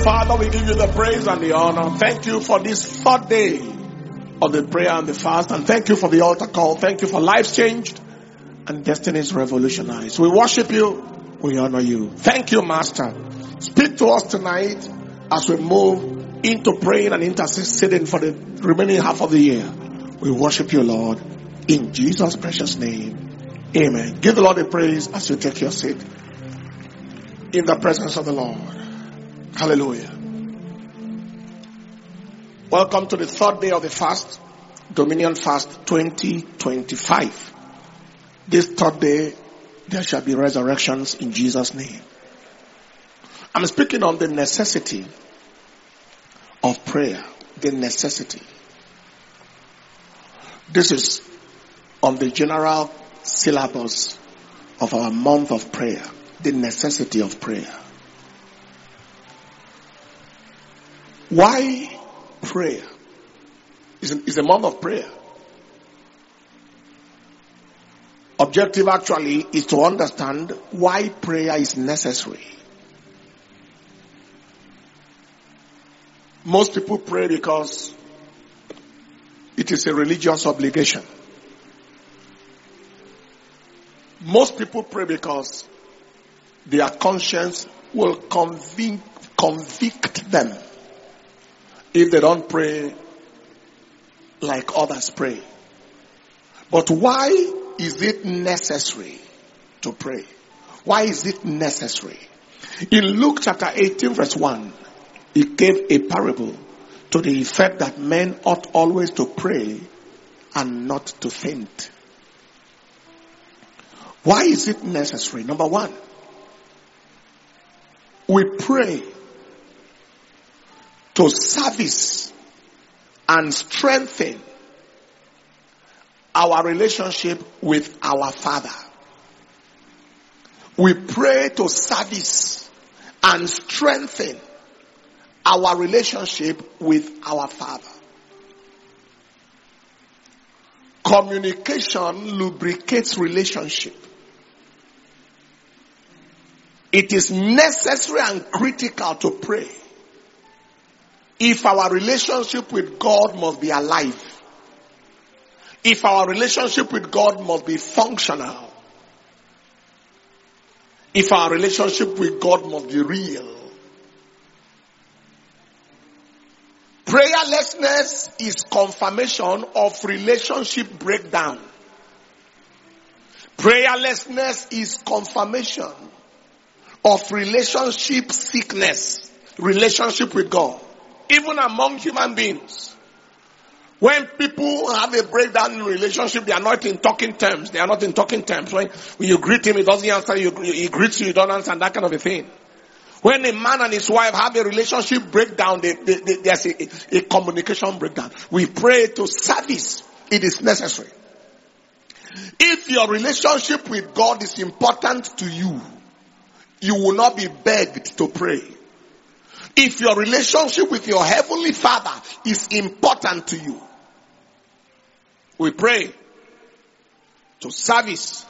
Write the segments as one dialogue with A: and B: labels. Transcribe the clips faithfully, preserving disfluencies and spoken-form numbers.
A: Father, we give you the praise and the honor. Thank you for this third day of the prayer and the fast. And thank you for the altar call. Thank you for lives changed and destinies revolutionized. We worship you. We honor you. Thank you, Master. Speak to us tonight as we move into praying and interceding for the remaining half of the year. We worship you, Lord, in Jesus' precious name. Amen. Give the Lord a praise as you take your seat in the presence of the Lord. Hallelujah. Welcome to the third day of the fast, Dominion Fast twenty twenty-five. This third day, there shall be resurrections in Jesus' name. I'm speaking on the necessity of prayer. The necessity. This is on the general syllabus of our month of prayer. The necessity of prayer. Why prayer? It's a month of prayer. Objective actually is to understand why prayer is necessary. Most people pray because it is a religious obligation. Most people pray because their conscience will convict, convict them if they don't pray like others pray. But why is it necessary to pray? Why is it necessary? In Luke chapter eighteen verse one, he gave a parable to the effect that men ought always to pray and not to faint. Why is it necessary? Number one, we pray to service and strengthen our relationship with our Father. We pray to service and strengthen our relationship with our Father. Communication lubricates relationship. It is necessary and critical to pray if our relationship with God must be alive. If our relationship with God must be functional. If our relationship with God must be real. Prayerlessness is confirmation of relationship breakdown. Prayerlessness is confirmation of relationship sickness, relationship with God, even among human beings. When people have a breakdown in relationship, they are not in talking terms. They are not in talking terms. When, when you greet him, he doesn't answer you. He greets you, you don't answer, and that kind of a thing. When a man and his wife have a relationship breakdown, they, they, they, there's a, a communication breakdown. We pray to service. It is necessary. If your relationship with God is important to you, you will not be begged to pray. If your relationship with your heavenly Father is important to you, we pray to service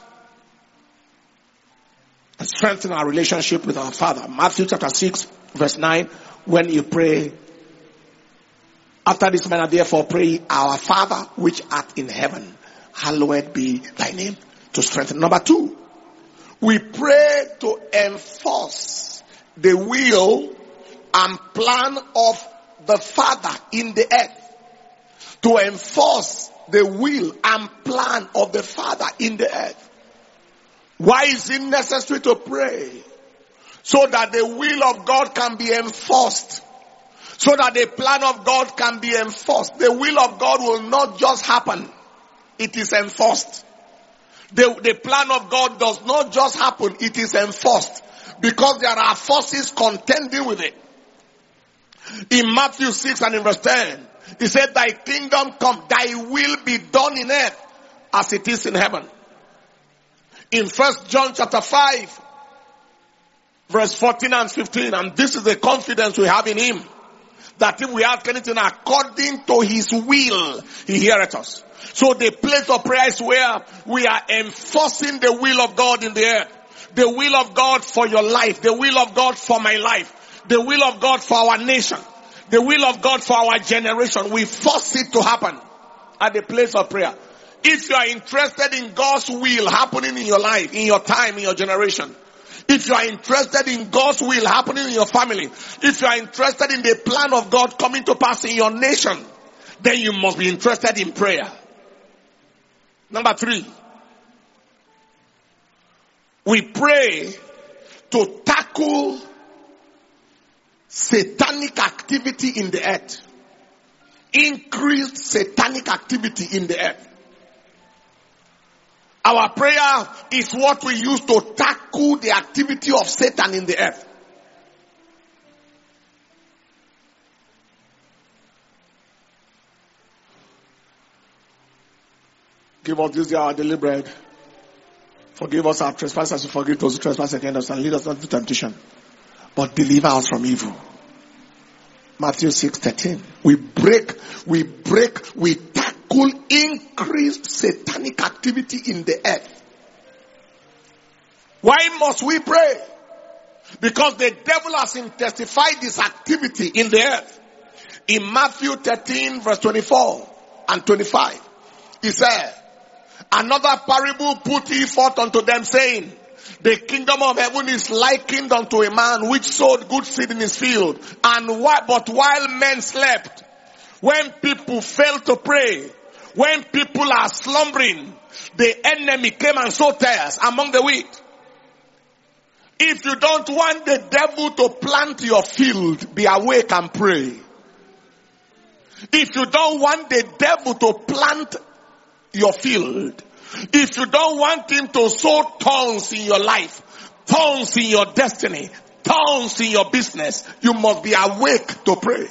A: and strengthen our relationship with our Father. Matthew chapter six verse nine, when you pray, after this manner therefore pray, our Father which art in heaven, hallowed be thy name, to strengthen. Number two, we pray to enforce the will and plan of the Father in the earth. To enforce the will and plan of the Father in the earth. Why is it necessary to pray? So that the will of God can be enforced. So that the plan of God can be enforced. The will of God will not just happen. It is enforced. The, the plan of God does not just happen. It is enforced. Because there are forces contending with it. In Matthew six and in verse ten, he said, thy kingdom come, thy will be done in earth as it is in heaven. In First John chapter five, verse fourteen and fifteen, and this is the confidence we have in him, that if we ask anything according to his will, he heareth us. So the place of prayer is where we are enforcing the will of God in the earth. The will of God for your life. The will of God for my life. the will of God for our nation, the will of God for our generation. We force it to happen at the place of prayer. If you are interested in God's will happening in your life, in your time, in your generation, if you are interested in God's will happening in your family, if you are interested in the plan of God coming to pass in your nation, then you must be interested in prayer. Number three, we pray to tackle satanic activity in the earth. Increased satanic activity in the earth. Our prayer is what we use to tackle the activity of Satan in the earth. Give us this day our daily bread. Forgive us our trespasses, forgive those who trespass against us, and lead us not into temptation, but deliver us from evil. Matthew six thirteen. We break, we break, we tackle increased satanic activity in the earth. Why must we pray? Because the devil has intensified this activity in the earth. In Matthew thirteen verse twenty-four and twenty-five, he said, another parable put he forth unto them, saying, the kingdom of heaven is likened unto a man which sowed good seed in his field. And why, but while men slept, when people failed to pray, when people are slumbering, the enemy came and sowed tares among the wheat. If you don't want the devil to plant your field, be awake and pray. If you don't want the devil to plant your field, if you don't want him to sow thorns in your life, thorns in your destiny, thorns in your business, you must be awake to pray.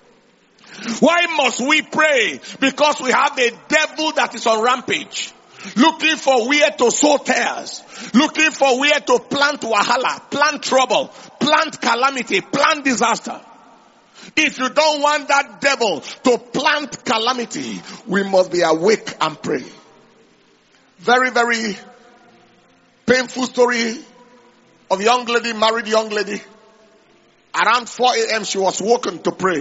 A: Why must we pray? Because we have a devil that is on rampage, looking for where to sow tares, looking for where to plant wahala, plant trouble, plant calamity, plant disaster. If you don't want that devil to plant calamity, we must be awake and pray. Very, very painful story of a young lady, married young lady. Around four a.m. she was woken to pray.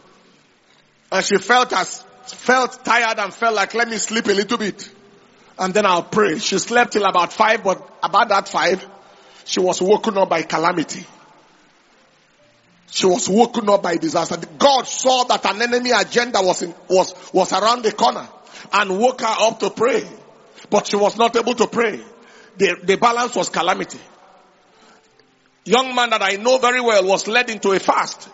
A: And she felt as, felt tired and felt like, let me sleep a little bit. And then I'll pray. She slept till about five, but about that five, she was woken up by calamity. She was woken up by disaster. God saw that an enemy agenda was in, was, was around the corner and woke her up to pray. But she was not able to pray. The, the balance was calamity. Young man that I know very well was led into a fast.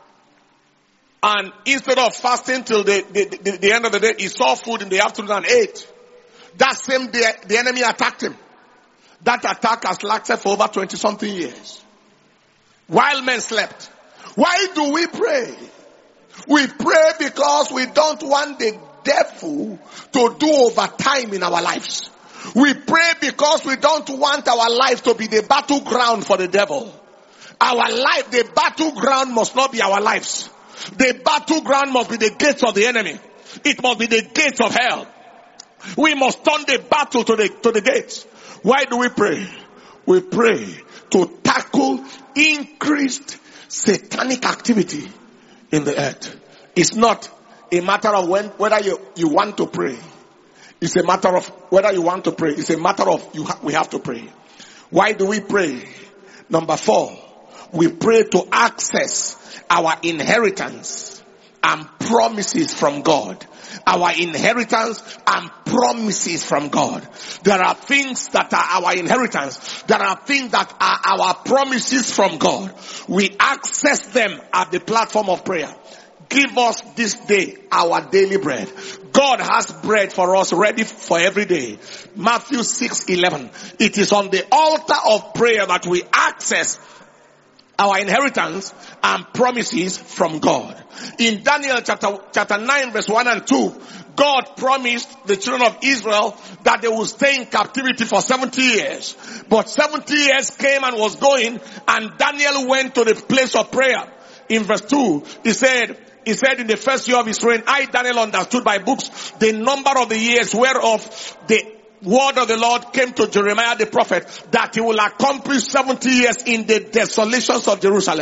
A: And instead of fasting till the, the, the, the end of the day, he saw food in the afternoon and ate. That same day, the enemy attacked him. That attack has lasted for over twenty something years. While men slept. Why do we pray? We pray because we don't want the devil to do overtime in our lives. We pray because we don't want our life to be the battleground for the devil. Our life, the battleground must not be our lives. The battleground must be the gates of the enemy. It must be the gates of hell. We must turn the battle to the, to the gates. Why do we pray? We pray to tackle increased satanic activity in the earth. It's not a matter of when, whether you, you want to pray. It's a matter of whether you want to pray. It's a matter of you ha- we have to pray. Why do we pray? Number four, we pray to access our inheritance and promises from God. Our inheritance and promises from God. There are things that are our inheritance. There are things that are our promises from God. We access them at the platform of prayer. Give us this day our daily bread. God has bread for us ready for every day. Matthew six eleven. It is on the altar of prayer that we access our inheritance and promises from God. In Daniel chapter, chapter nine verse one and two, God promised the children of Israel that they would stay in captivity for seventy years. But seventy years came and was going, and Daniel went to the place of prayer. In verse two, he said, He said, in the first year of his reign, I, Daniel, understood by books the number of the years whereof the word of the Lord came to Jeremiah the prophet, that he will accomplish seventy years in the desolations of Jerusalem.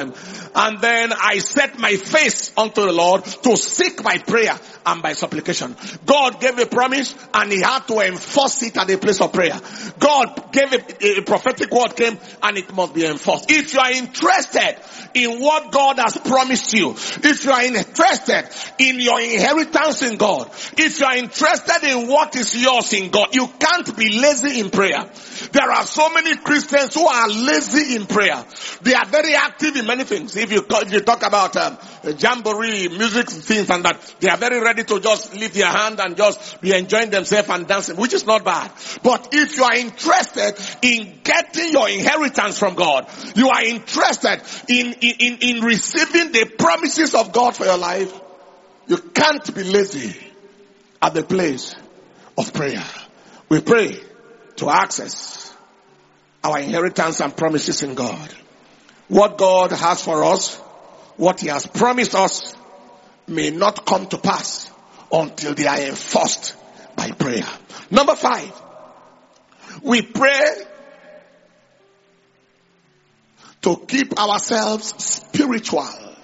A: And then I set my face unto the Lord to seek by prayer and by supplication. God gave a promise and he had to enforce it at the place of prayer. God gave a, a prophetic word came and it must be enforced. If you are interested in what God has promised you, if you are interested in your inheritance in God, if you are interested in what is yours in God, you can't be lazy in prayer. There are so many Christians who are lazy in prayer. They are very active in many things. If you, if you talk about um, jamboree, music things and that, they are very ready to just lift their hand and just be enjoying themselves and dancing, which is not bad. But if you are interested in getting your inheritance from God, you are interested in, in, in receiving the promises of God for your life, you can't be lazy at the place of prayer. We pray to access our inheritance and promises in God. What God has for us, what he has promised us, may not come to pass until they are enforced by prayer. Number five, we pray to keep ourselves spiritual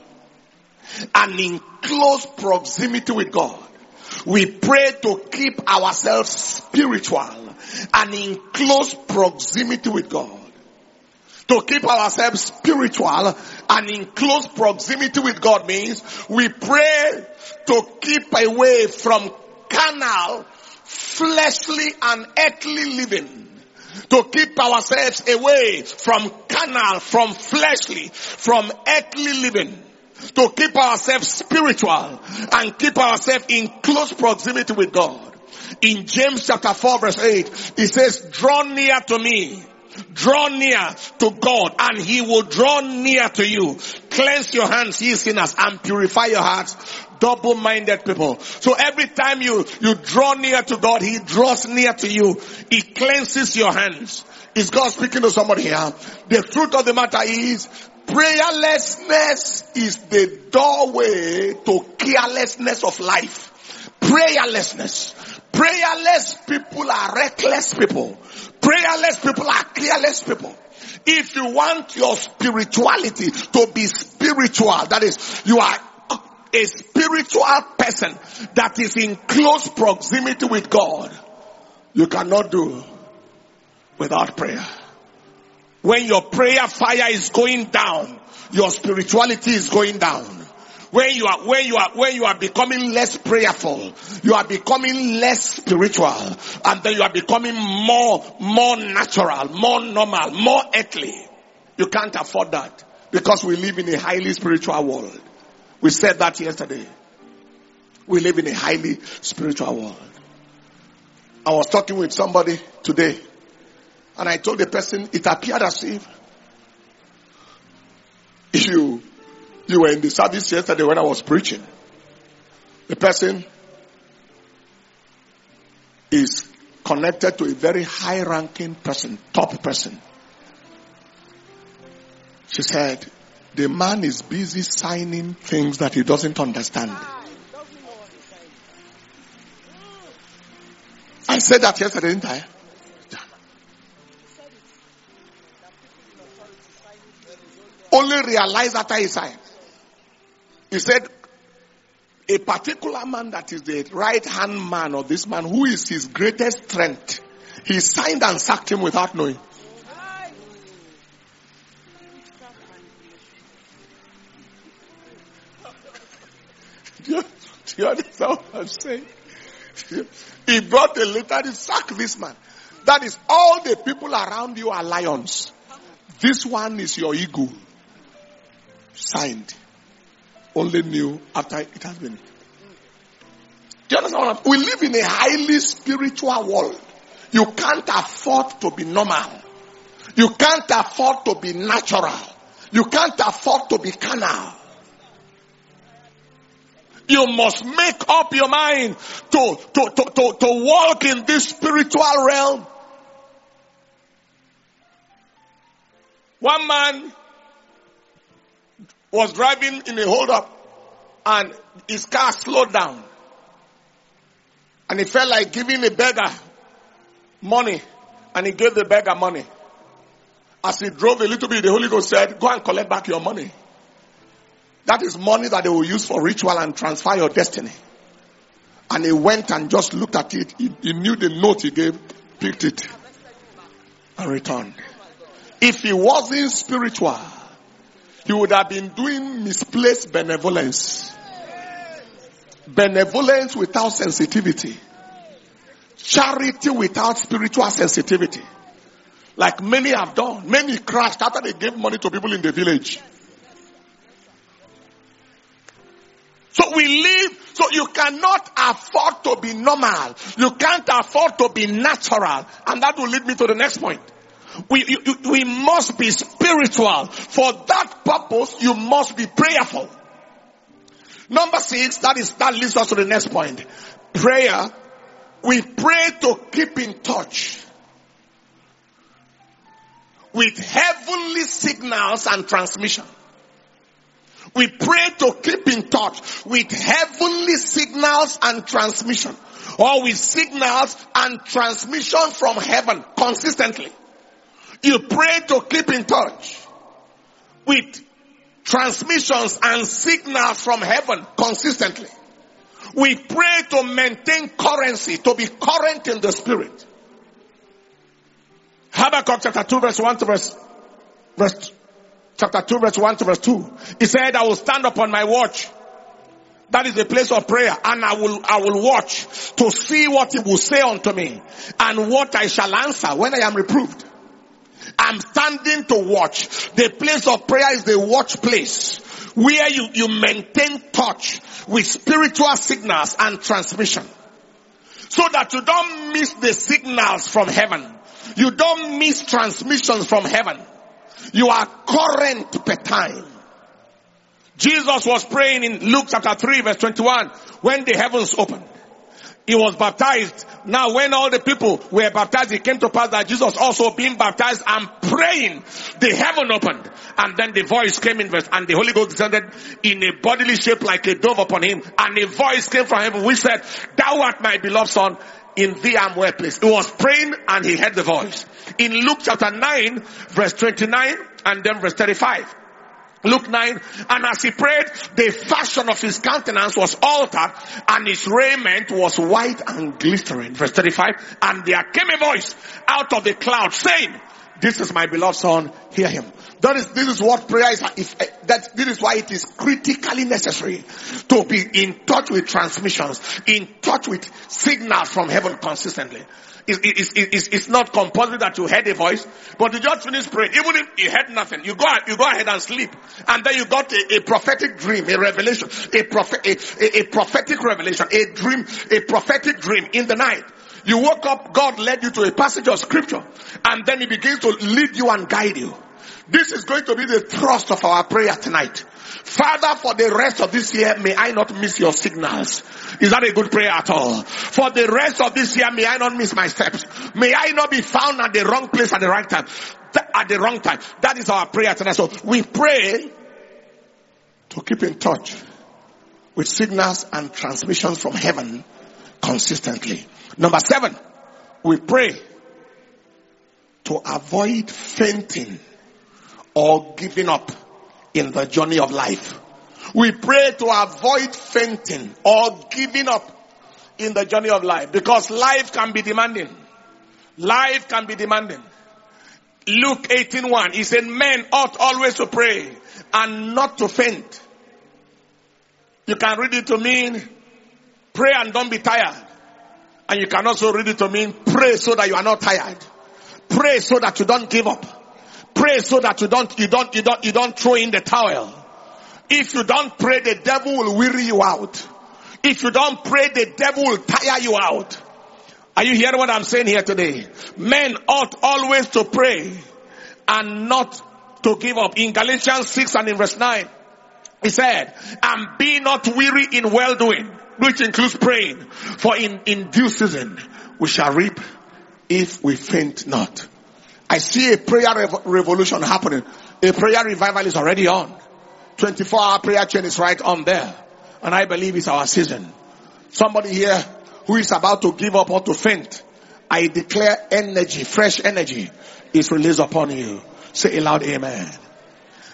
A: and in close proximity with God. We pray to keep ourselves spiritual and in close proximity with God. To keep ourselves spiritual and in close proximity with God means we pray to keep away from carnal, fleshly and earthly living. To keep ourselves away from carnal, from fleshly, from earthly living. To keep ourselves spiritual and keep ourselves in close proximity with God. In James chapter four verse eight, it says, draw near to me. Draw near to God and he will draw near to you. Cleanse your hands, ye sinners, and purify your hearts, double-minded people. So every time you, you draw near to God, he draws near to you. He cleanses your hands. Is God speaking to somebody here? The truth of the matter is, prayerlessness is the doorway to carelessness of life. Prayerlessness. Prayerless people are reckless people. Prayerless people are careless people. If you want your spirituality to be spiritual, that is, you are a spiritual person that is in close proximity with God, you cannot do without prayer. When your prayer fire is going down, your spirituality is going down. When you are, when you are, when you are becoming less prayerful, you are becoming less spiritual, and then you are becoming more, more natural, more normal, more earthly. You can't afford that because we live in a highly spiritual world. We said that yesterday. We live in a highly spiritual world. I was talking with somebody today, and I told the person it appeared as if you You were in the service yesterday when I was preaching. The person is connected to a very high-ranking person, top person. She said, the man is busy signing things that he doesn't understand. I said that yesterday, didn't I? Only realize after he signed. He said, a particular man that is the right-hand man of this man, who is his greatest strength, he signed and sacked him without knowing. do, you, do you understand what I'm saying? He brought a letter to sack this man. That is, all the people around you are lions. This one is your ego. Signed. Only knew after it has been. Do you understand what I'm saying? We live in a highly spiritual world. You can't afford to be normal. You can't afford to be natural. You can't afford to be carnal. You must make up your mind to, to, to, to, to walk in this spiritual realm. One man was driving in a hold-up and his car slowed down. And he felt like giving a beggar money, and he gave the beggar money. As he drove a little bit, the Holy Ghost said, go and collect back your money. That is money that they will use for ritual and transfer your destiny. And he went and just looked at it. He, he knew the note he gave, picked it, and returned. If he wasn't spiritual, he would have been doing misplaced benevolence. Benevolence without sensitivity. Charity without spiritual sensitivity. Like many have done. Many crashed after they gave money to people in the village. So we live, so you cannot afford to be normal. You can't afford to be natural. And that will lead me to the next point. We, you, you, we must be spiritual. For that purpose, you must be prayerful. Number six, that is, that leads us to the next point. Prayer. We pray to keep in touch with heavenly signals and transmission. We pray to keep in touch with heavenly signals and transmission, or with signals and transmission from heaven consistently. You pray to keep in touch with transmissions and signals from heaven consistently. We pray to maintain currency, to be current in the spirit. Habakkuk chapter two verse one to verse, verse chapter two verse one to verse two. He said, I will stand upon my watch. That is the place of prayer. And I will, I will watch to see what he will say unto me and what I shall answer when I am reproved. I'm standing to watch. The place of prayer is the watch place where you, you maintain touch with spiritual signals and transmission, so that you don't miss the signals from heaven. You don't miss transmissions from heaven. You are current per time. Jesus was praying in Luke chapter three verse twenty-one when the heavens opened. He was baptized. Now when all the people were baptized, it came to pass that Jesus also being baptized and praying, the heaven opened. And then the voice came in verse, and the Holy Ghost descended in a bodily shape like a dove upon him. And a voice came from heaven which said, Thou art my beloved son, in thee I am well pleased. He was praying and he heard the voice. In Luke chapter nine verse twenty-nine and then verse thirty-five. Luke nine, and as he prayed, the fashion of his countenance was altered, and his raiment was white and glittering. Verse thirty-five, and there came a voice out of the cloud saying, This is my beloved son, hear him. That is, this is what prayer is. If, uh, that, this is why it is critically necessary to be in touch with transmissions, in touch with signals from heaven consistently. It's, it's, it's, it's not compulsory that you heard a voice, but you just finish praying. Even if you heard nothing, you go, you go ahead and sleep. And then you got a, a prophetic dream, a revelation, a, prophet, a, a, a prophetic revelation, a dream, a prophetic dream in the night. You woke up, God led you to a passage of scripture, and then he begins to lead you and guide you. This is going to be the thrust of our prayer tonight. Father, for the rest of this year, may I not miss your signals. Is that a good prayer at all? For the rest of this year, may I not miss my steps. May I not be found at the wrong place at the right time. At the wrong time. That is our prayer tonight. So we pray to keep in touch with signals and transmissions from heaven consistently. Number seven, we pray to avoid fainting or giving up in the journey of life. We pray to avoid fainting or giving up in the journey of life, because life can be demanding. Life can be demanding. Luke eighteen one, he said, men ought always to pray and not to faint. You can read it to mean pray and don't be tired. And you can also read it to mean pray so that you are not tired. Pray so that you don't give up. Pray so that you don't, you don't, you don't, you don't throw in the towel. If you don't pray, the devil will weary you out. If you don't pray, the devil will tire you out. Are you hearing what I'm saying here today? Men ought always to pray and not to give up. In Galatians six and in verse nine, he said, and be not weary in well-doing, which includes praying, for in, in due season we shall reap if we faint not. I see a prayer rev- revolution happening. A prayer revival is already on. twenty-four hour prayer chain is right on there. And I believe it's our season. Somebody here who is about to give up or to faint, I declare energy, fresh energy is released upon you. Say aloud, amen.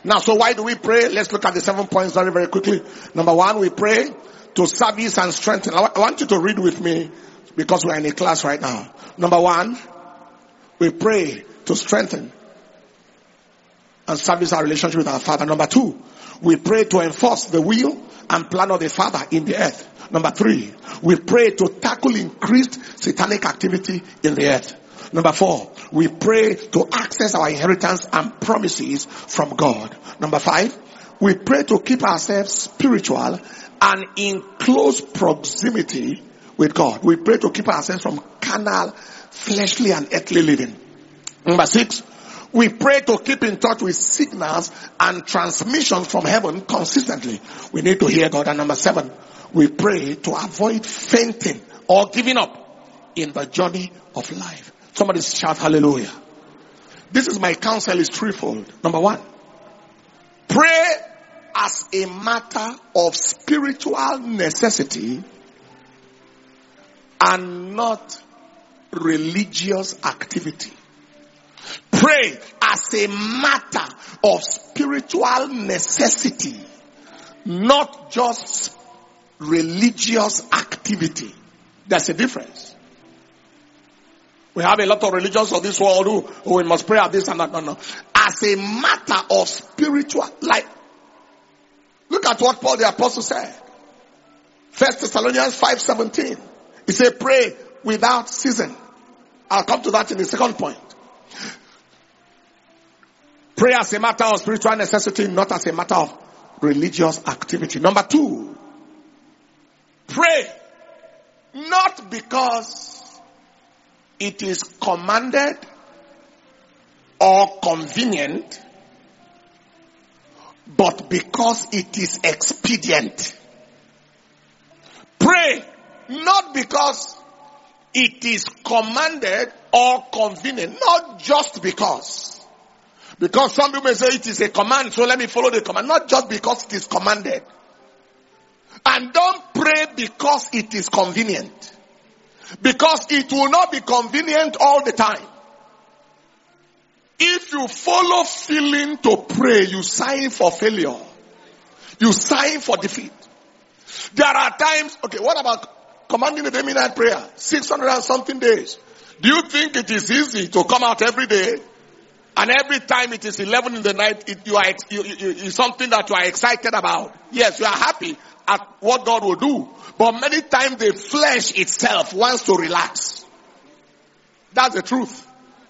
A: Now, so why do we pray? Let's look at the seven points very, very quickly. Number one, we pray to service and strengthen. I want you to read with me because we're in a class right now. Number one, we pray to strengthen and service our relationship with our Father. Number two, we pray to enforce the will and plan of the Father in the earth. Number three, we pray to tackle increased satanic activity in the earth. Number four, we pray to access our inheritance and promises from God. Number five, we pray to keep ourselves spiritual and in close proximity with God. We pray to keep ourselves from carnal, fleshly and earthly living. Number six, we pray to keep in touch with signals and transmissions from heaven consistently. We need to hear God. And number seven, we pray to avoid fainting or giving up in the journey of life. Somebody shout hallelujah. This is my counsel is threefold. Number one, pray as a matter of spiritual necessity and not religious activity. Pray as a matter of spiritual necessity, not just religious activity. There's a difference. We have a lot of religions of this world who, who we must pray at this and that. No, no. As a matter of spiritual, like, look at what Paul the Apostle said. First Thessalonians five seventeen. He said, pray without ceasing. I'll come to that in the second point. Pray as a matter of spiritual necessity, not as a matter of religious activity. Number two, pray not because it is commanded or convenient, but because it is expedient. Pray not because it is commanded or convenient, not just because. Because some people may say it is a command, so let me follow the command. Not just because it is commanded. And don't pray because it is convenient. Because it will not be convenient all the time. If you follow feeling to pray, you sign for failure. You sign for defeat. There are times, okay, what about commanding the day midnight prayer? six hundred and something days. Do you think it is easy to come out every day? And every time it is eleven in the night, it, you are, you, you, it's something that you are excited about. Yes, you are happy at what God will do. But many times the flesh itself wants to relax. That's the truth.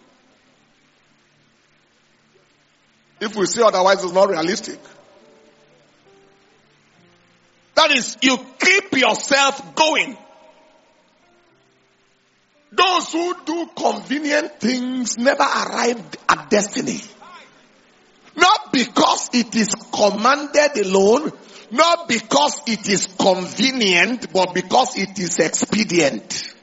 A: If we say otherwise, it's not realistic. That is, you keep yourself going. Those who do convenient things never arrive at destiny. Not because it is commanded alone, not because it is convenient, but because it is expedient.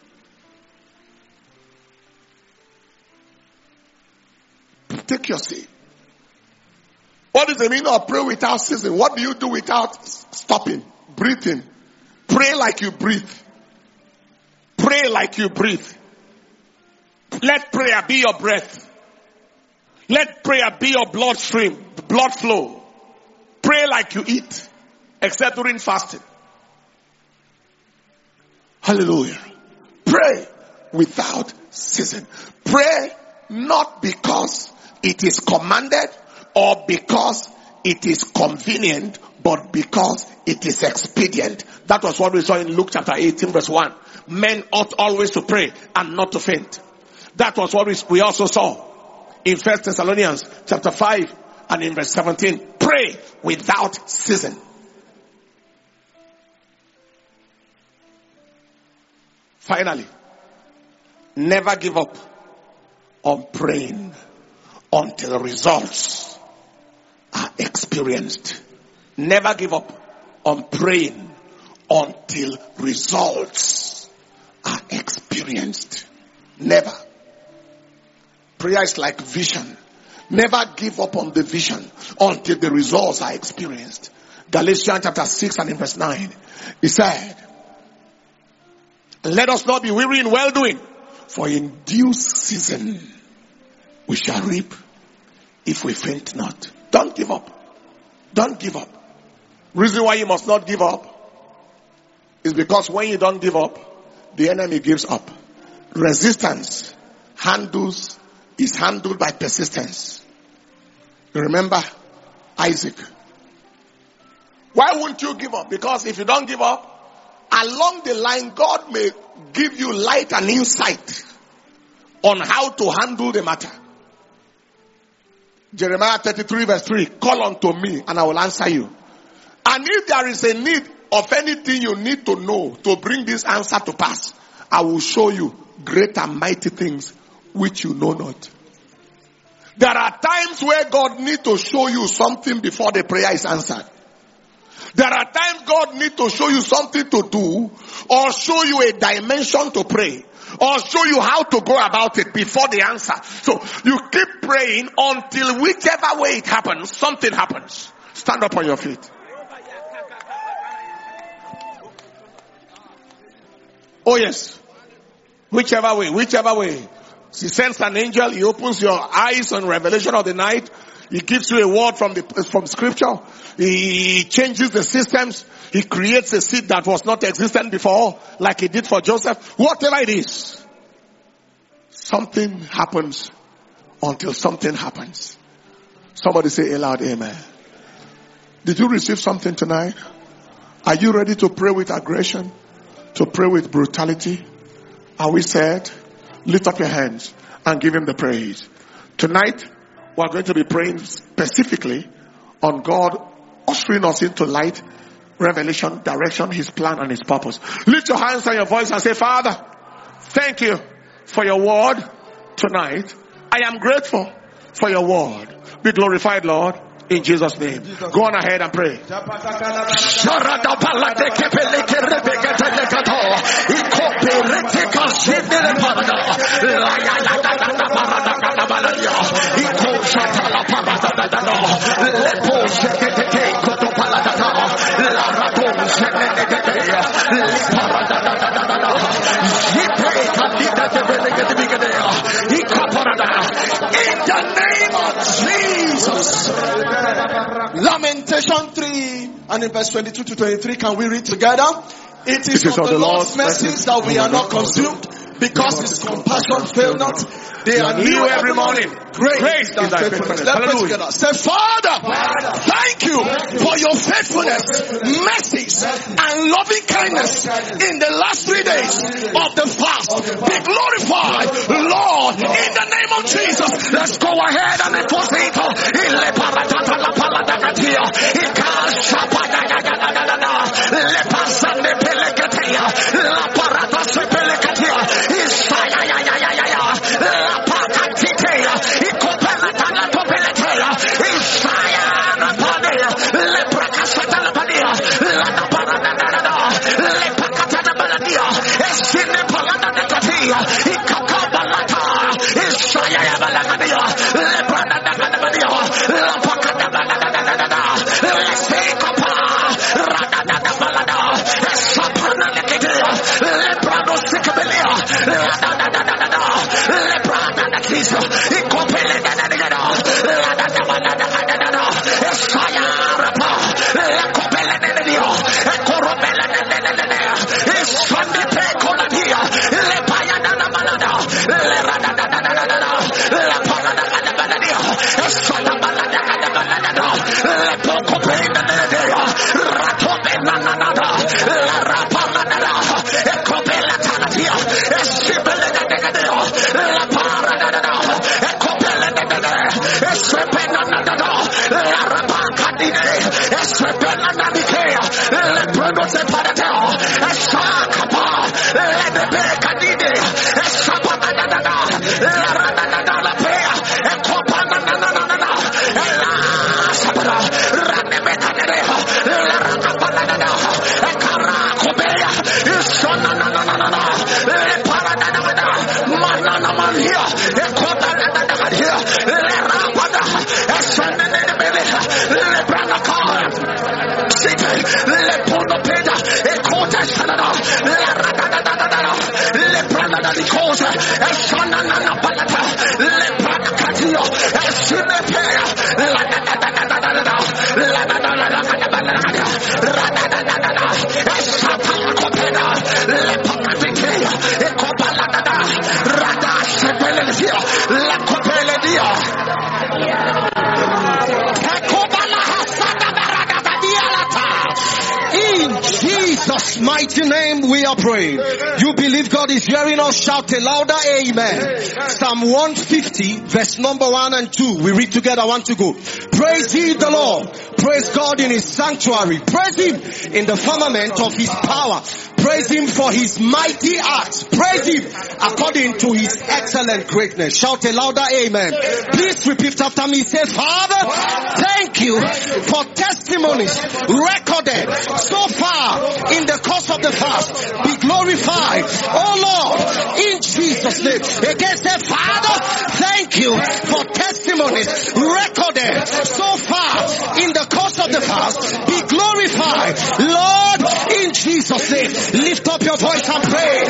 A: Take your seat. What is the meaning of pray without ceasing? What do you do without stopping? Breathing. Pray like you breathe. Pray like you breathe. Let prayer be your breath. Let prayer be your bloodstream, blood flow. Pray like you eat, except during fasting. Hallelujah. Pray without ceasing. Pray not because it is commanded or because it is convenient, but because it is expedient. That was what we saw in Luke chapter eighteen verse one. Men ought always to pray and not to faint. That was what we, we also saw in First Thessalonians chapter five and in verse seventeen. Pray without ceasing. Finally, never give up on praying until results are experienced. Never give up on praying until results are experienced. Never. Prayer is like vision. Never give up on the vision until the results are experienced. Galatians chapter six and in verse nine. He said, let us not be weary in well doing, for in due season we shall reap if we faint not. Don't give up. Don't give up. Reason why you must not give up is because when you don't give up, the enemy gives up. Resistance handles is handled by persistence. You remember Isaac. Why won't you give up? Because if you don't give up, along the line, God may give you light and insight on how to handle the matter. Jeremiah thirty-three verse three, call unto me and I will answer you. And if there is a need of anything you need to know to bring this answer to pass, I will show you great and mighty things which you know not. There are times where God needs to show you something before the prayer is answered. There are times God needs to show you something to do or show you a dimension to pray or show you how to go about it before the answer. So you keep praying until whichever way it happens, something happens. Stand up on your feet. Oh yes. Whichever way, whichever way. He sends an angel, he opens your eyes on revelation of the night. He gives you a word from the from scripture. He changes the systems. He creates a seed that was not existent before, like he did for Joseph. Whatever it is, something happens until something happens. Somebody say aloud, amen. Did you receive something tonight? Are you ready to pray with aggression? To pray with brutality? Are we set? Lift up your hands and give him the praise. Tonight, we're going to be praying specifically on God ushering us into light, revelation, direction, his plan and his purpose. Lift your hands and your voice and say, Father, thank you for your word tonight. I am grateful for your word. Be glorified, Lord. In Jesus' name. Go on ahead and pray. In the name of Jesus. Lamentation three and in verse twenty-two to twenty-three, can we read together? It is, it is of the Lord's mercies that we are not consumed, because his compassion fail not. They are new every morning. Great, Great is thy faithfulness. Let's pray together. Say, Father, Father, thank you for your faithfulness, mercies, and loving kindness in the last three days of the fast. Be glorified, Lord, in the name of Jesus. Let's go ahead and let us eat.
B: Jesus' mighty name we are praying. You believe God is hearing us? Shout a louder amen. Psalm one fifty verse number one and two. We read together. I want to go. Praise ye the Lord. Praise God in his sanctuary. Praise him in the firmament of his power. Praise him for his mighty acts. Praise him according to his excellent greatness. Shout a louder amen. Please repeat after me. Say, Father, thank you for testimonies recorded so far in the course of the fast. Be glorified, oh Lord, in Jesus' name. Again, say, Father, thank you for testimonies recorded so far in the course of the fast. Be glorified, Lord, in Jesus' name. Lift up your voice and pray.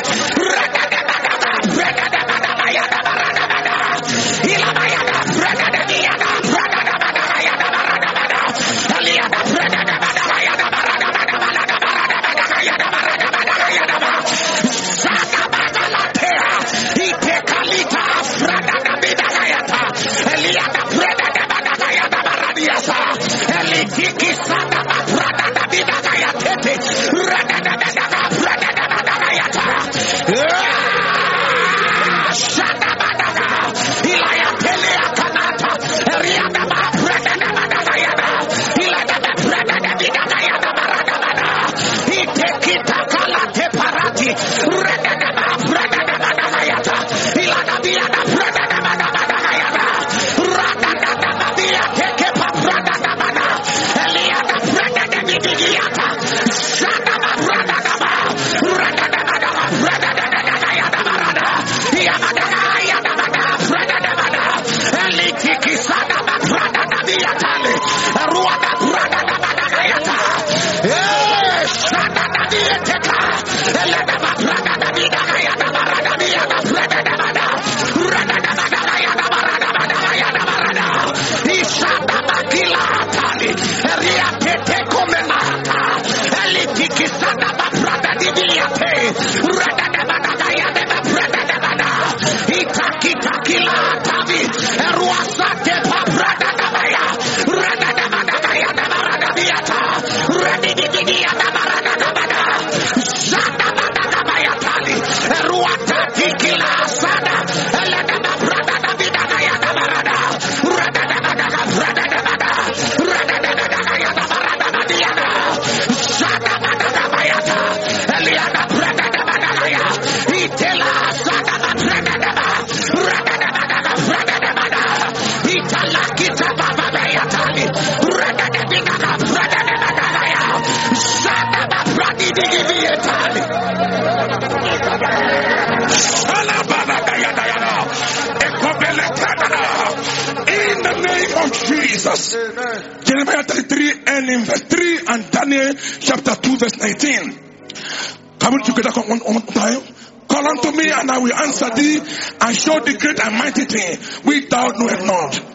A: Jeremiah thirty-three and in verse three and Daniel chapter two verse nineteen. Come on together one, one time. Call unto me and I will answer thee and show thee great and mighty thing which thou knowest not.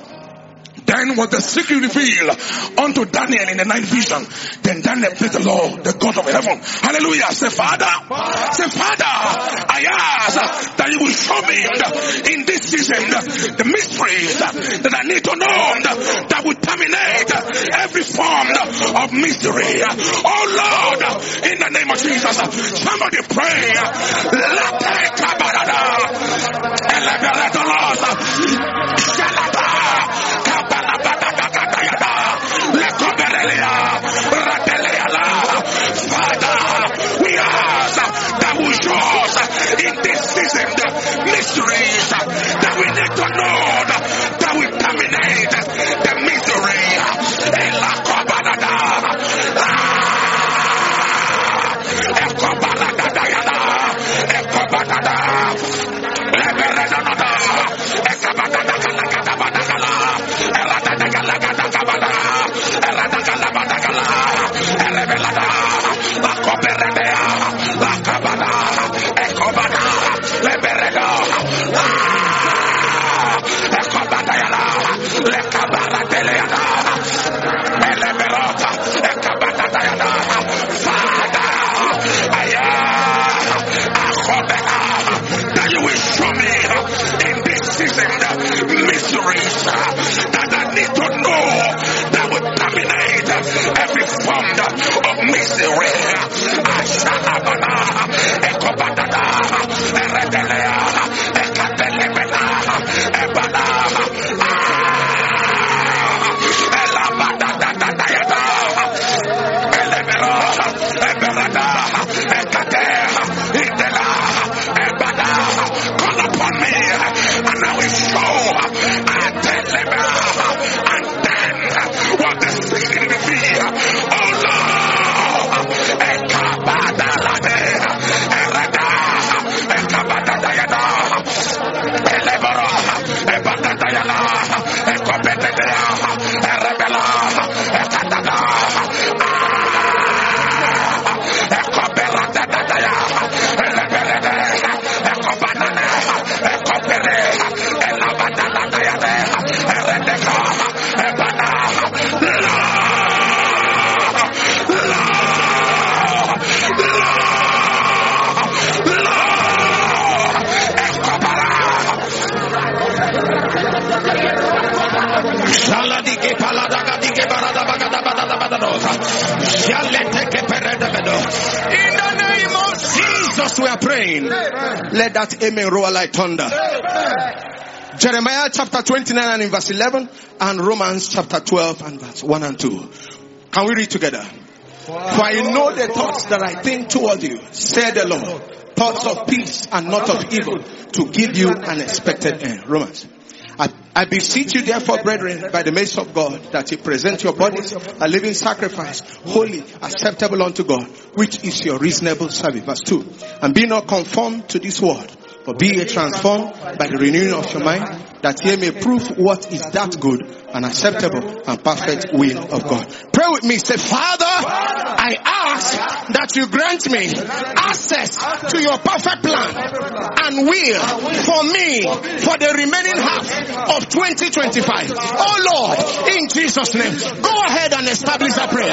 A: Then was the secret revealed unto Daniel in the night vision. Then Daniel praised the Lord, the God of heaven. Hallelujah. Say, Father, say, Father, I ask that you will show me in this season the mysteries that I need to know that will terminate every form of mystery. Oh Lord, in the name of Jesus, somebody pray. Father, we ask that we show us in this season the mysteries that we need to know that will terminate the misery. That I need to know that will terminate every form of misery.
B: In the name of Jesus we are praying. Let that amen roar like thunder. Jeremiah chapter twenty-nine and in verse eleven, and Romans chapter twelve and verse one and two. Can we read together? For I know the thoughts that I think toward you, said the Lord, thoughts of peace and not of evil, to give you an expected end. Romans. I, I beseech you therefore, brethren, by the mercy of God, that you present your bodies a living sacrifice, holy, acceptable unto God, which is your reasonable service. Verse two. And be not conformed to this world, but be ye transformed by the renewing of your mind, that ye may prove what is that good and acceptable and perfect will of God. Pray with me. Say, Father, I ask that you grant me access to your perfect plan and will for me for the remaining half of twenty twenty-five. Oh Lord, in Jesus' name, go ahead and establish a prayer.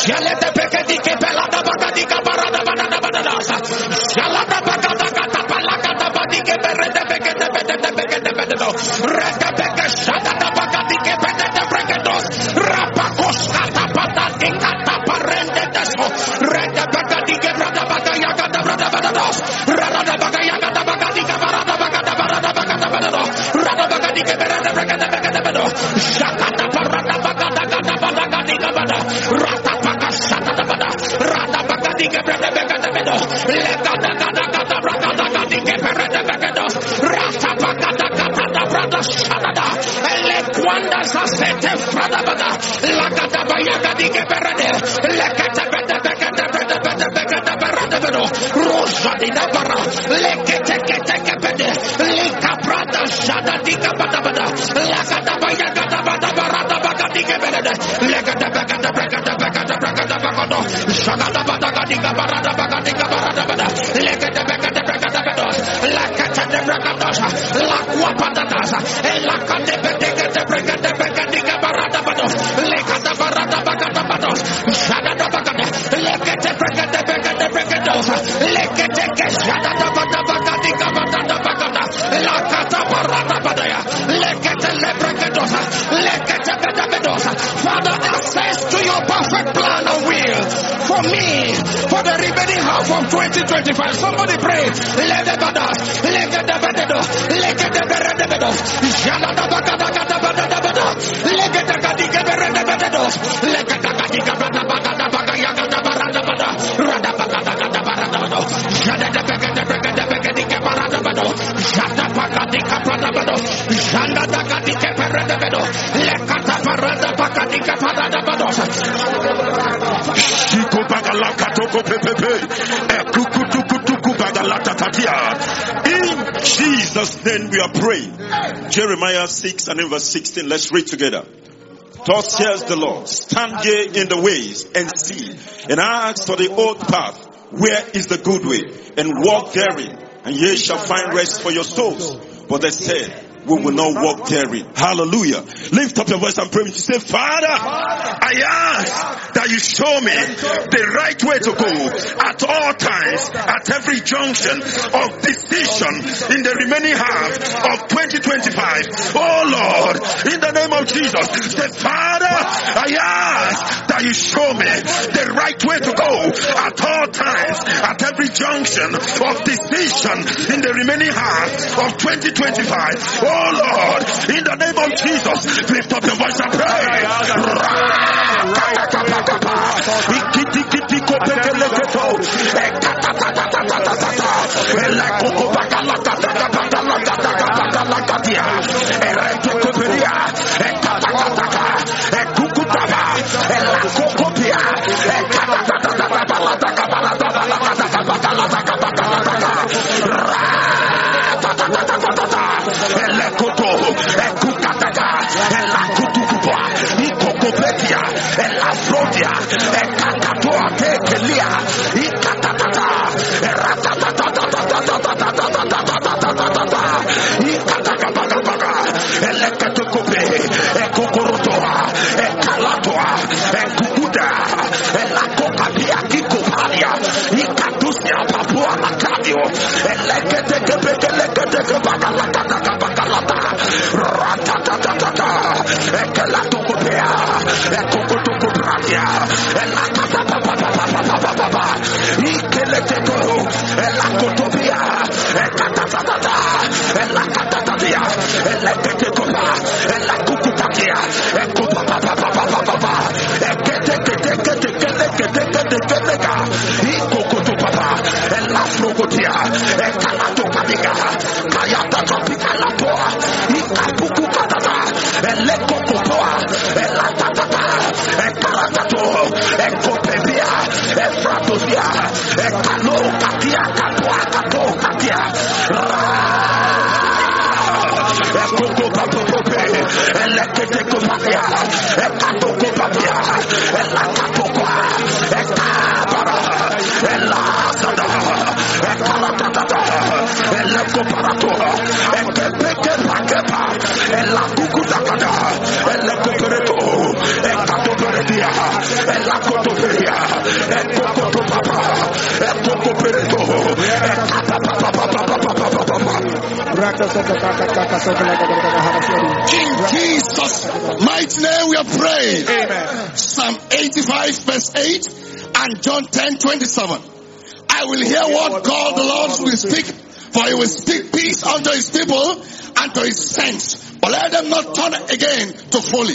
B: Father, access to your perfect plan and will for me for the remaining half of twenty twenty-five. Somebody pray. Let the bada, let the bada, let the bada, jala da bada da bada bada bada, let the bada bada bada, let the bada bada bada bada yaga da bada bada, rada bada bada bada bada, jada da bada bada bada bada bada, jada bada bada bada, janda da bada bada bada, let kata bada bada bada bada.
C: In Jesus' name we are praying. Jeremiah six and in verse sixteen. Let's read together. Thus says the Lord, stand ye in the ways and see, and ask for the old path, where is the good way, and walk therein, and ye shall find rest for your souls. But they said, we will not walk therein. Hallelujah. Lift up your voice and pray. You say, Father, I ask that you show me the right way to go at all times, at every junction of decision in the remaining half of twenty twenty-five. Oh Lord, in the name of Jesus, say, Father, I ask that you show me the right way to go at all times, at every junction of decision in the remaining half of twenty twenty-five. Oh Lord, in the name of Jesus, lift up your voice and pray.
D: In Jesus' mighty name we are praying.
A: Amen.
D: Psalm eighty-five verse eight and John ten twenty-seven. I will hear what God the Lord will speak, for he will speak peace unto his people and to his saints. But let them not turn again to folly.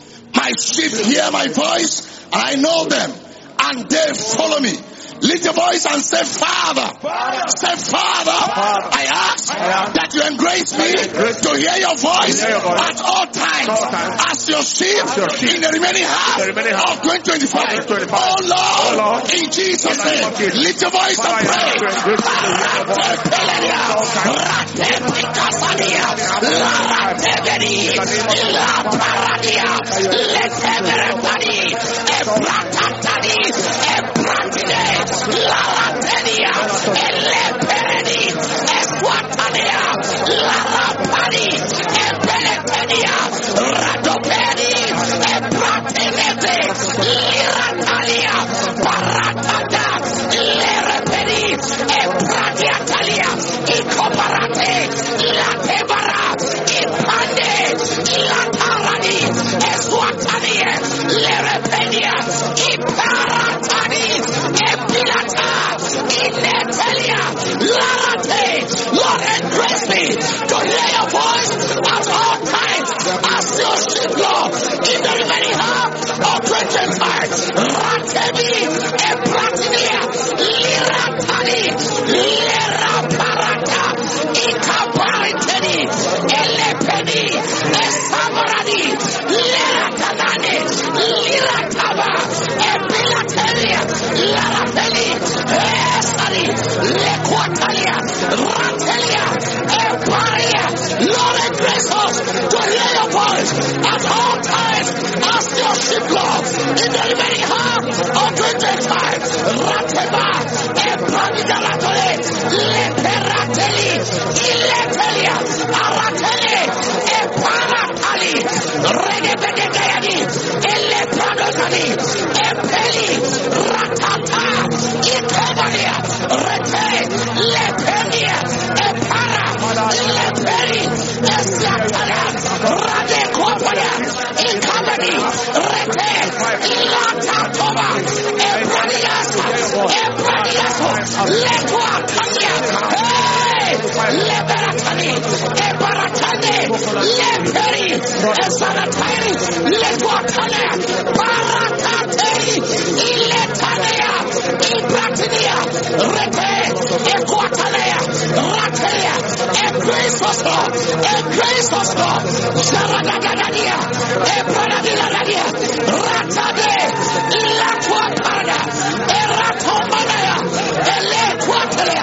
D: My sheep hear my voice, and I know them, and they follow me. Lift your voice and say, Father. Father. Say, Father, Father. I, ask I ask that you embrace me to hear your voice, hear your voice at all times, all times as your sheep, as your sheep in the remaining half, the remaining half of twenty twenty-five. Oh Lord, oh Lord, in Jesus' name, lift your voice and pray.
E: La Ratenia, Elepereni, Esquatania, La Rapani, Epeletenia, Radopeni, Epratenete, Liratalia, Paratata, Lerepeni, Epratiatalia, Icoparate, La Tebara, Ipande, La Tarani, Esquatania, Lerepenia, Iparatani, Epilata, Inetelia, Larate. Lord, embrace me to hear your voice at all times as your sheep, Lord, in the remaining half of twenty twenty-five. Ratemi, Epratinia, Liratani, Leraparata, Ikapariteni, Elepeni, Esamarani, Leratanani, Lirataba, Epilatelia, Larapeli, Esari, Lequatalia, Ratelia, Eparia. Lord, embrace us to hear your voice at all times as your sheep, Lord, in the remaining half of twenty twenty-five. Rateba, Epanigalatole, Leperateli, Iletelia, Aratele, Letuatania, hey, Liberatani, Ebaratane, Leperi, Esanatari, Letuatane, Barakateri, Iletanea, Ibratinia, Rete, Equatanea, Ratea, Ecrisosto, Ecrisosto, Saradagania, Eparadilania, Ratade, Latuatana, Eratomanea, Elequatanea.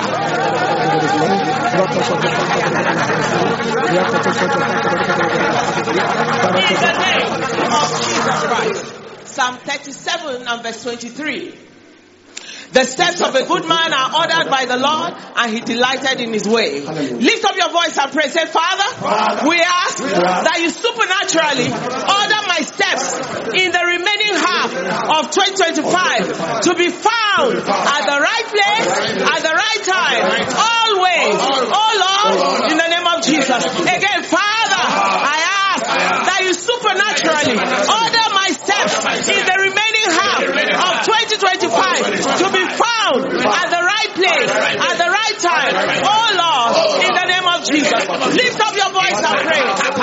F: In the name of Jesus Christ. Psalm thirty-seven and verse twenty-three. The steps of a good man are ordered by the Lord, and he delighted in his way. Lift up your voice and pray. Say, Father, Father we, ask we ask that you supernaturally order my steps in the remaining half of twenty twenty-five to be found at the right place, at the right time, always. Oh Lord, in the name of Jesus. Again, Father, I ask that you supernaturally order my steps in the remaining half of twenty twenty-five to be found at the right place, at the right time. Oh Lord, in the name of Jesus. Lift up your voice and pray.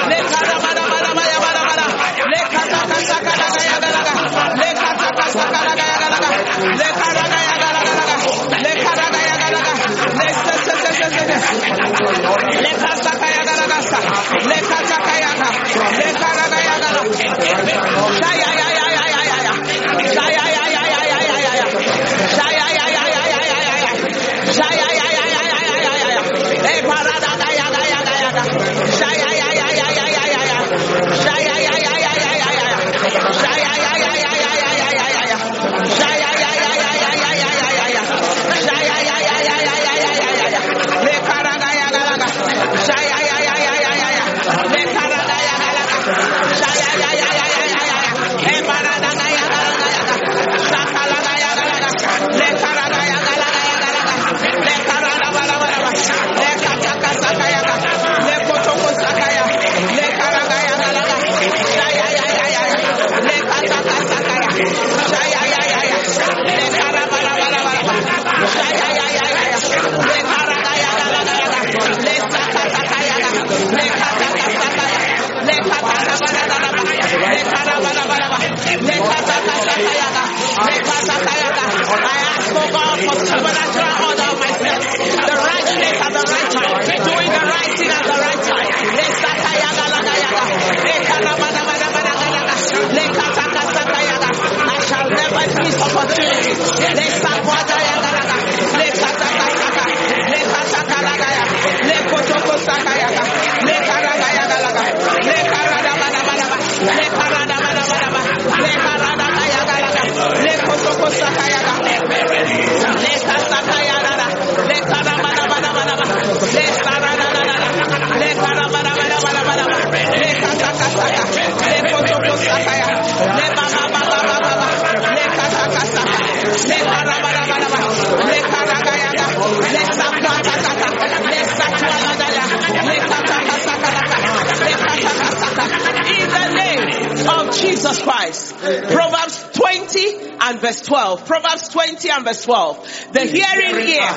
F: Jesus Christ. Proverbs twenty and verse twelve. Proverbs twenty and verse twelve. The hearing ear.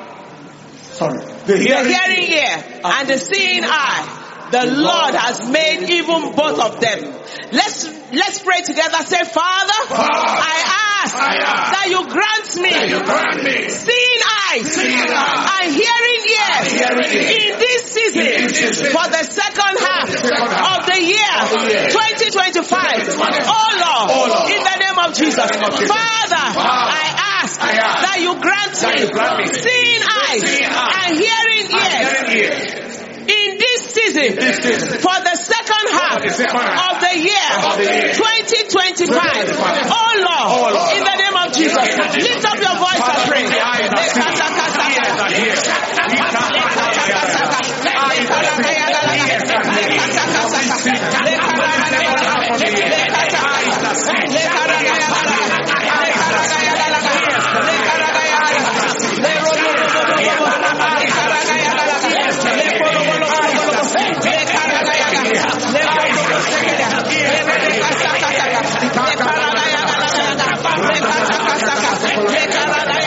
A: Sorry.
F: The hearing ear and the seeing eye. The Lord has made even both of them. Let's let's pray together. Say, Father, I ask that you grant me seeing eyes and hearing ears in this season for the second half of the year twenty twenty-five. Oh Lord, in the name of Jesus. Father, I ask that you grant me seeing eyes and hearing ears in this season for the second half of the year twenty twenty-five. Oh Lord, in the name of Jesus, lift up your voice and pray. Let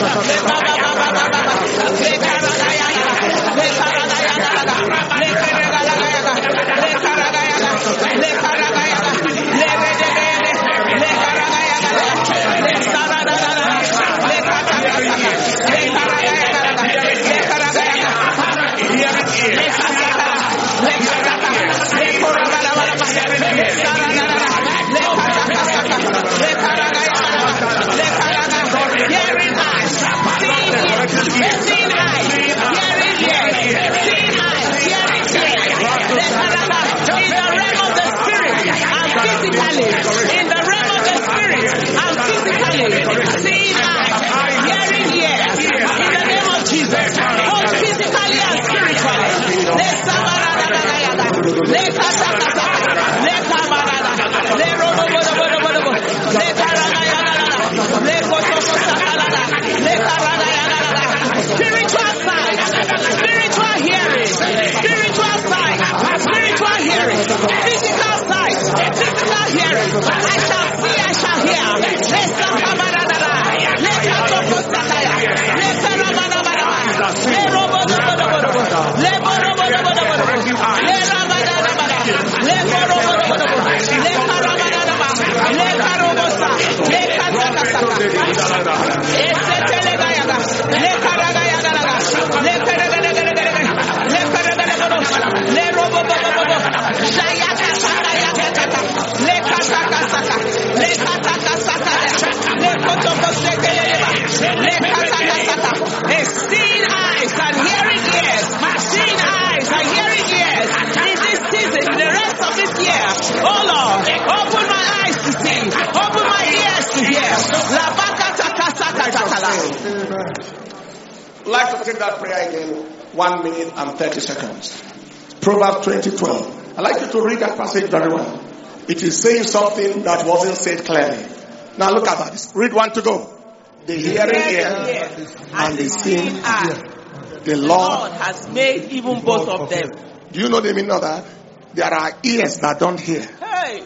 A: Like to take that prayer again, one minute and thirty seconds. Proverbs twenty twelve. I'd like you to read that passage very well. It is saying something that wasn't said clearly. Now look at that. Read one to go. The hearing ear and the seeing eye. The Lord
F: has made even both of them.
A: Do you know the meaning of that? There are ears that don't hear.
F: Hey.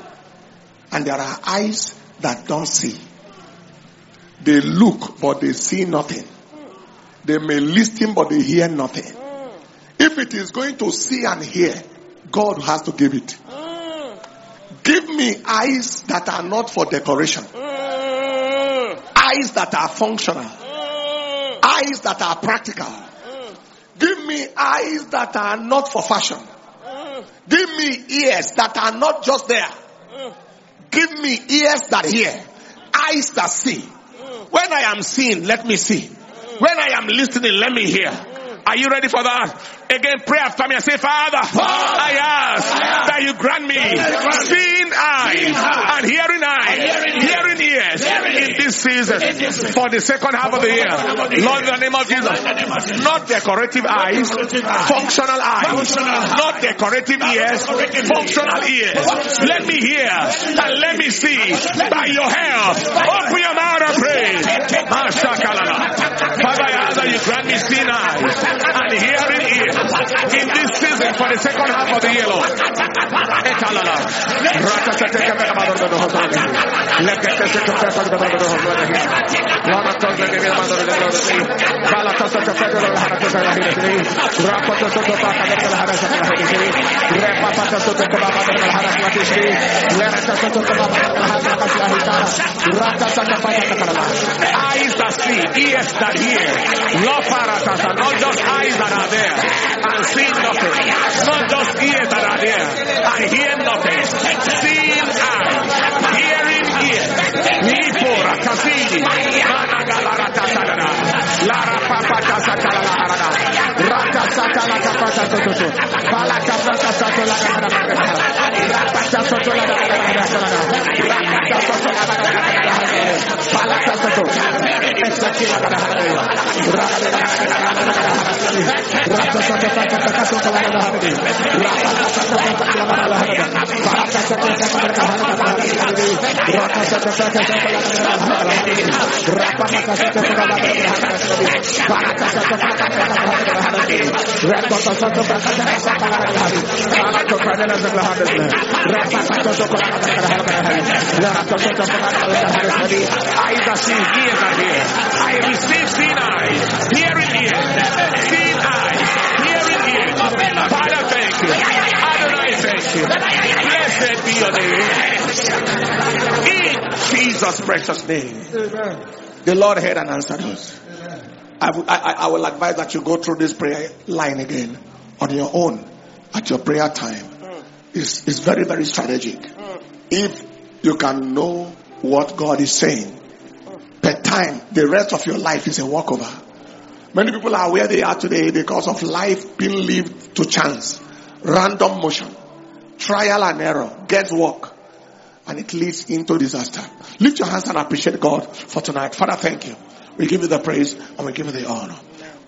A: And there are eyes that don't see. They look, but they see nothing. They may listen, but they hear nothing. Mm. If it is going to see and hear, God has to give it. Mm. Give me eyes that are not for decoration. Mm. Eyes that are functional. Mm. Eyes that are practical. Mm. Give me eyes that are not for fashion. Mm. Give me ears that are not just there. Mm. Give me ears that hear. Eyes that see. Mm. When I am seeing, let me see. When I am listening, let me hear. Are you ready for that? Again, pray after me and say, Father, I ask that you grant me seeing eyes and hearing eyes, hearing ears in this season for the second half of the year. Lord, in the name of Jesus, not decorative eyes, functional eyes, not decorative ears, functional ears. Let me hear and let me see by your help. Open your mouth and pray. Father, I ask that you grant me seeing eyes and hearing ears in this season for the second half of the year, Lord. Eyes that see, ears that hear, not paratas, not just eyes that are there and see nothing, not just ears that are there and hear nothing, seeing eyes, hearing ears. Nipora kasidi, managalara tasagara, lara papa tasakala harada, rata sakala kapata toto, bala kapata sakala harada, rata sakala harada, rata sakala harada, bala kapata, esakila harada, rata rata sakala kapata sakala harada, rata sakala kapata harada, bala kapata sakala harada, rata sakala I receive Blessed be your name. In Jesus' precious name. Amen. The Lord heard and answered us. I, w- I, I will advise that you go through this prayer line again on your own at your prayer time. Mm. It's, it's very, very strategic. Mm. If you can know what God is saying, mm. per time, the rest of your life is a walkover. Many people are where they are today because of life being lived to chance, random motion, trial and error, guesswork, and it leads into disaster. Lift your hands and appreciate God for tonight. Father, thank you. We give you the praise and we give you the honor.